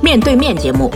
面对面节目。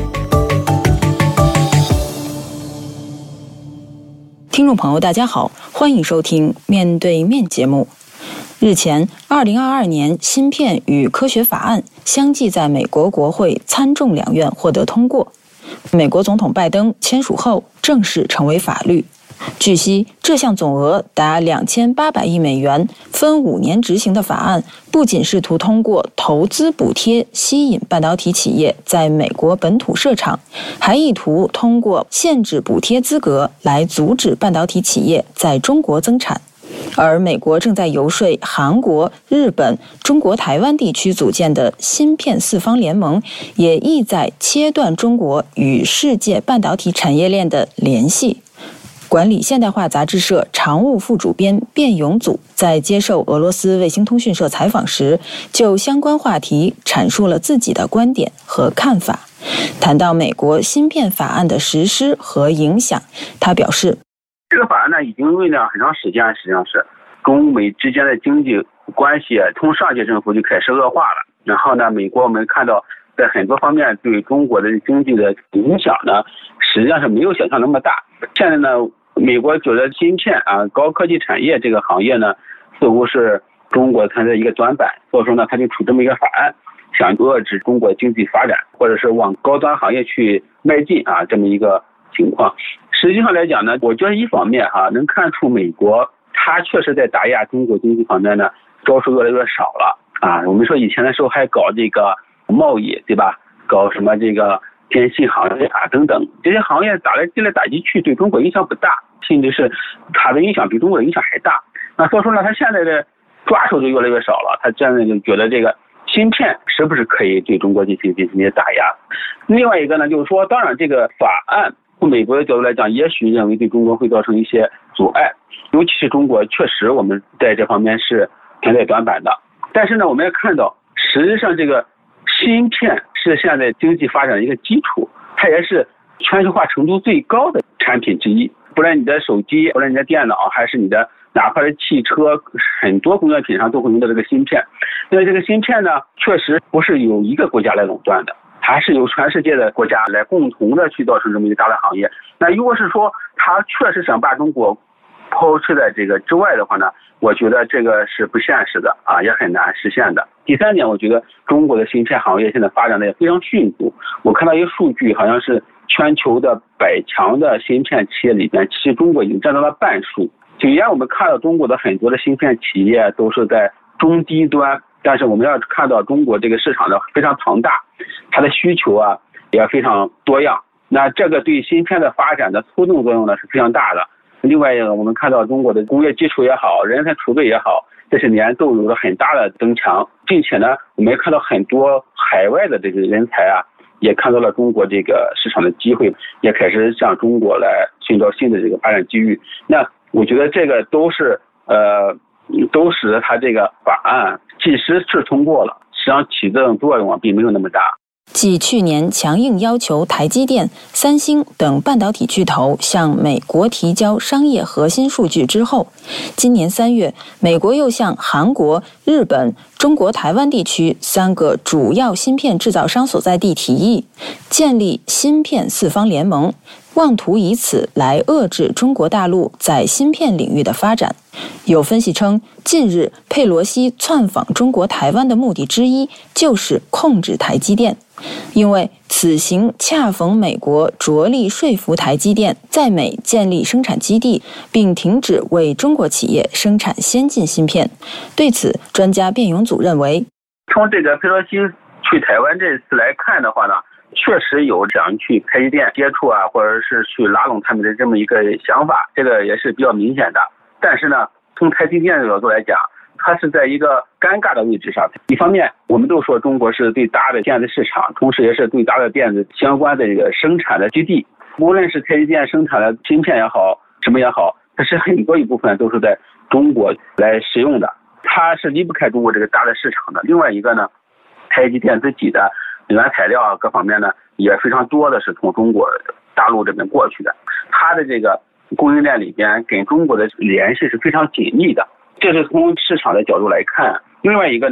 听众朋友大家好，欢迎收听面对面节目。日前，2022年芯片与科学法案相继在美国国会参众两院获得通过，美国总统拜登签署后正式成为法律。据悉，这项总额达2800亿美元、分5年执行的法案，不仅试图通过投资补贴吸引半导体企业在美国本土设厂，还意图通过限制补贴资格来阻止半导体企业在中国增产。而美国正在游说韩国、日本、中国台湾地区组建的芯片四方联盟，也意在切断中国与世界半导体产业链的联系。管理现代化杂志社常务副主编卞永祖在接受俄罗斯卫星通讯社采访时，就相关话题阐述了自己的观点和看法。谈到美国芯片法案的实施和影响，他表示， 这个法案呢已经酝酿很长时间，实际上是中美之间的经济关系从上届政府就开始恶化了。然后呢，美国我们看到在很多方面对中国的经济的影响呢，实际上是没有想象那么大。现在呢，美国觉得芯片高科技产业这个行业呢，似乎是中国它的一个短板，所以说呢，他就出这么一个法案，想遏制中国经济发展，或者是往高端行业去迈进这么一个情况。实际上来讲呢，我觉得一方面能看出美国它确实在打压中国经济方面呢，招数越来越少了我们说以前的时候还搞这个贸易，对吧？搞什么这个电信行业等等，这些行业打来打击去，对中国影响不大，甚至是它的影响比中国的影响还大。那所以说呢，他现在的抓手就越来越少了，他现在就觉得这个芯片是不是可以对中国进行一些打压。另外一个呢，就是说，当然这个法案从美国的角度来讲，也许认为对中国会造成一些阻碍，尤其是中国确实我们在这方面是存在短板的。但是呢，我们也看到，实际上这个芯片是现在经济发展的一个基础，它也是全球化程度最高的产品之一。不然你的手机，不然你的电脑，还是你的哪怕是汽车，很多工业品上都会用到这个芯片。因为这个芯片呢，确实不是由一个国家来垄断的，还是由全世界的国家来共同的去造成这么一个大的行业。那如果是说它确实想把中国抛弃在这个之外的话呢，我觉得这个是不现实的也很难实现的。第三点，我觉得中国的芯片行业现在发展的也非常迅速。我看到一个数据，好像是全球的100强的芯片企业里边，其实中国已经占到了半数。虽然我们看到中国的很多的芯片企业都是在中低端，但是我们要看到中国这个市场的非常庞大，它的需求也非常多样。那这个对芯片的发展的促动作用呢是非常大的。另外一个，我们看到中国的工业基础也好，人才储备也好，这些年都有了很大的增强，并且呢，我们也看到很多海外的这个人才也看到了中国这个市场的机会，也开始向中国来寻找新的这个发展机遇。那我觉得这个都使得它这个法案即使是通过了，实际上起的作用并没有那么大。 继去年强硬要求台积电、三星等半导体巨头向美国提交商业核心数据之后，今年3月，美国又向韩国、日本、中国台湾地区3个主要芯片制造商所在地提议建立芯片四方联盟，妄图以此来遏制中国大陆在芯片领域的发展。有分析称，近日佩洛西窜访中国台湾的目的之一就是控制台积电，因为此行恰逢美国着力说服台积电在美建立生产基地，并停止为中国企业生产先进芯片。对此，专家卞永祖认为， 从这个佩洛西去台湾这次来看的话呢，确实有想去台积电接触或者是去拉拢他们的这么一个想法，这个也是比较明显的。但是呢，从台积电的角度来讲，它是在一个尴尬的位置上。一方面，我们都说中国是最大的电子市场，同时也是最大的电子相关的这个生产的基地。无论是台积电生产的芯片也好，什么也好，它是很多一部分都是在中国来使用的，它是离不开中国这个大的市场的。另外一个呢，台积电自己的原材料各方面呢，也非常多的是从中国大陆这边过去的，它的这个供应链里边跟中国的联系是非常紧密的，这是从市场的角度来看。另外一个呢，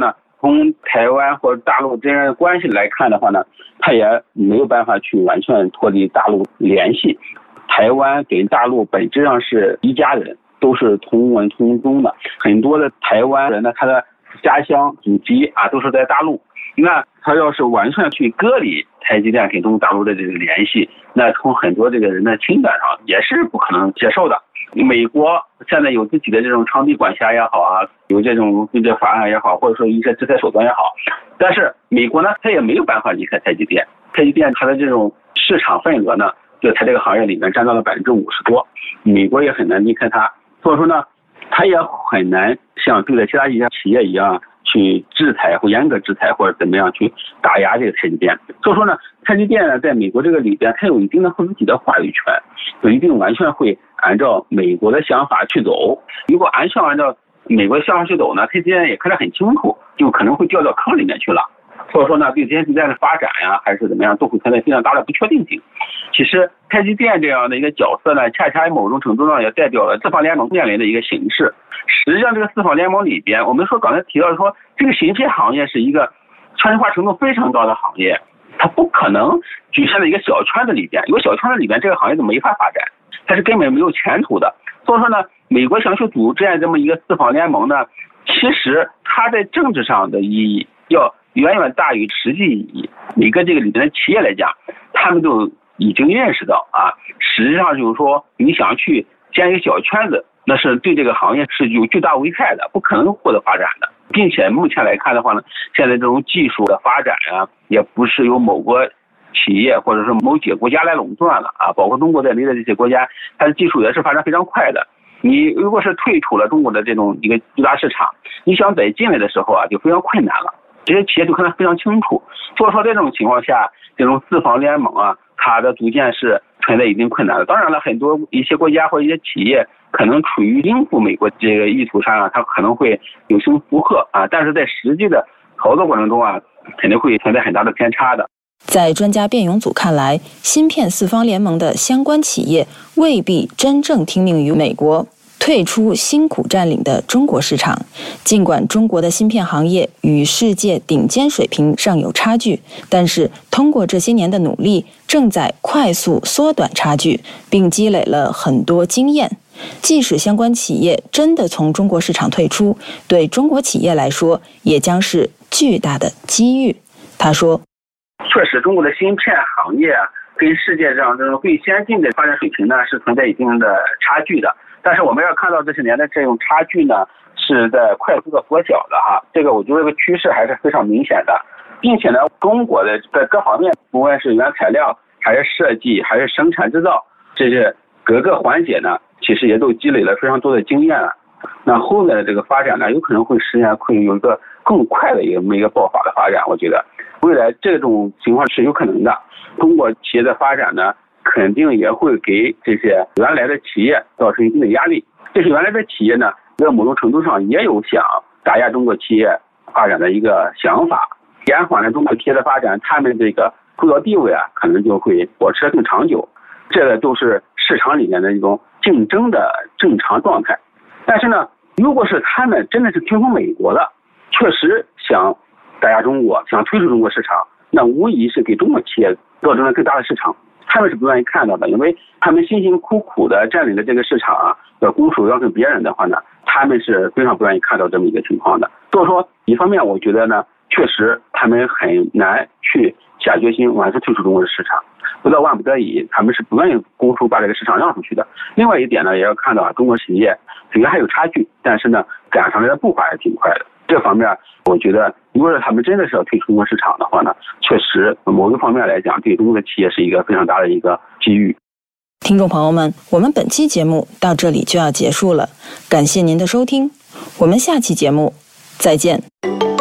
从台湾或者大陆之间的关系来看的话呢，它也没有办法去完全脱离大陆联系。台湾跟大陆本质上是一家人，都是同文同宗的。很多的台湾人呢，他的家乡祖籍都是在大陆。那他要是完全去割离台积电跟中国大陆的这个联系，那从很多这个人的情感上也是不可能接受的。美国现在有自己的这种长臂管辖也好有这种对这法案也好，或者说一些制裁手段也好，但是美国呢，他也没有办法离开台积电。台积电它的这种市场份额呢，就它这个行业里面占到了50%多，美国也很难离开它。所以说呢，它也很难像对待其他一些企业一样去制裁或严格制裁或者怎么样去打压这个台积电。所以说呢，台积电呢在美国这个里边，它有一定的自己的话语权，就一定完全会按照美国的想法去走。如果按照美国的想法去走呢，台积电也看得很清楚，就可能会掉到坑里面去了。所以说呢，对台积电的发展还是怎么样，都会存在非常大的不确定性。其实台积电这样的一个角色呢，恰恰某种程度上也代表了四方联盟面临的一个形势。实际上，这个四方联盟里边，我们刚才提到说，这个芯片行业是一个全球化程度非常高的行业，它不可能局限在一个小圈子里边。有小圈子里边，这个行业就没法发展，它是根本没有前途的。所以说呢，美国想去组建这么一个四方联盟呢，其实它在政治上的意义要远远大于实际意义。每个这个里面的企业来讲，他们都已经认识到实际上就是说，你想去建一个小圈子，那是对这个行业是有巨大危害的，不可能获得发展的。并且目前来看的话呢，现在这种技术的发展也不是由某个企业或者是某几个国家来垄断了包括中国在内的这些国家，它的技术也是发展非常快的。你如果是退出了中国的这种一个巨大市场，你想再进来的时候就非常困难了。这些企业都看得非常清楚。所以说这种情况下，这种四方联盟它的组建是存在一定困难的。当然了，很多一些国家或者一些企业可能处于应付美国这个意图上它可能会有心附和但是在实际的操作过程中肯定会存在很大的偏差的。 在专家卞永祖看来，芯片四方联盟的相关企业未必真正听命于美国，退出辛苦占领的中国市场。尽管中国的芯片行业与世界顶尖水平尚有差距，但是通过这些年的努力，正在快速缩短差距，并积累了很多经验。即使相关企业真的从中国市场退出，对中国企业来说也将是巨大的机遇。他说， 确实中国的芯片行业跟世界上这种最先进的发展水平呢是存在一定的差距的。但是我们要看到这些年的这种差距呢是在快速的缩小的这个我觉得这个趋势还是非常明显的。并且呢，中国的在各方面，不管是原材料还是设计还是生产制造，这些各个环节呢其实也都积累了非常多的经验那后面的这个发展呢有可能会有一个更快的一个爆发的发展。我觉得未来这种情况是有可能的。中国企业的发展呢肯定也会给这些原来的企业造成一定的压力。这些原来的企业呢在某种程度上也有想打压中国企业发展的一个想法，延缓了中国企业的发展，他们这个主导地位可能就会保持得更长久。这个都是市场里面的一种竞争的正常状态。但是呢，如果是他们真的是听从美国的，确实想打压中国，想退出中国市场，那无疑是给中国企业造成了更大的市场。他们是不愿意看到的，因为他们辛辛苦苦的占领的这个市场要拱手让给别人的话呢，他们是非常不愿意看到这么一个情况的。所以说，一方面我觉得呢，确实他们很难去下决心完全退出中国的市场，不到万不得已，他们是不愿意拱手把这个市场让出去的。另外一点呢，也要看到中国企业虽然还有差距，但是呢，赶上来的步伐也挺快的。这方面，我觉得，如果是他们真的是要退出中国市场的话呢，确实某一方面来讲，对中国的企业是一个非常大的一个机遇。 听众朋友们，我们本期节目到这里就要结束了，感谢您的收听，我们下期节目再见。